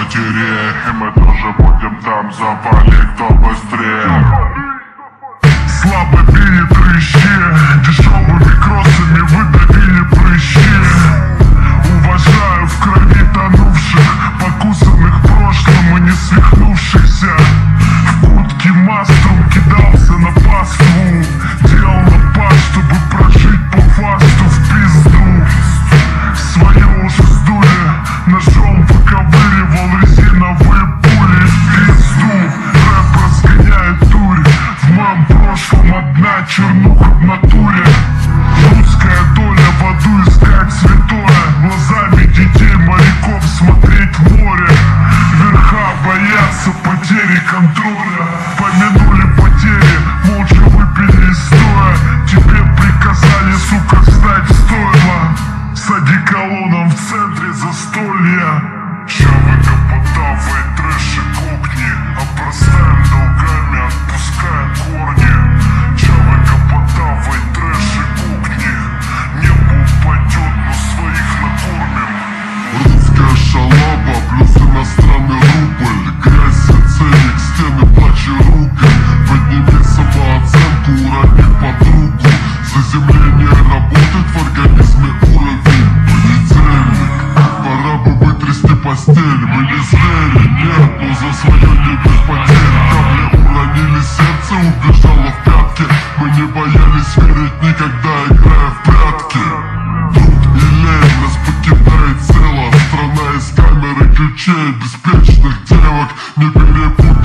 потери, и мы тоже будем там, запали кто быстрее. Слабо били дрыщи, дешевыми кроссами выдавили прыщи. Уважаю в крови тонувших, покусанных прошлым и не свихнувшихся. В куртке маструм кидался на паству, делал напад, чтобы прожить по фасту в пизду. Свое уже сдули, ножом выковыривал резиновые пули в пизду. Рэп разгоняет дурь, в моем прошлом одна чернуха в натуре. Русская доля, в аду искать святое, глазами детей моряков смотреть в море. Верха боятся потери контроля, помянули потери, молча выпили из стоя. Тебе приказали, сука, встать в стойло, с одеколоном в центре застолья. Чавыка потавай, трэш и кухни, обрастаем долгами, отпуская корни. Чавыка потавай, трэш и кухни, небо упадет, но своих накормим. Русская шалава плюс иностранный рубль, грязь и ценник, стены плачь и ругань. Подними самооценку, урони подругу, заземление работает в организме уровень. Понедельник, пора бы вытрясти постель. Мы не звери, нет, но за свое не без потерь. Капли уронили, сердце убежало в пятки. Мы не боялись верить никогда, играя в прятки. Труд и лень нас покидает цело, страна из камеры ключей, беспечных девок не перепутай.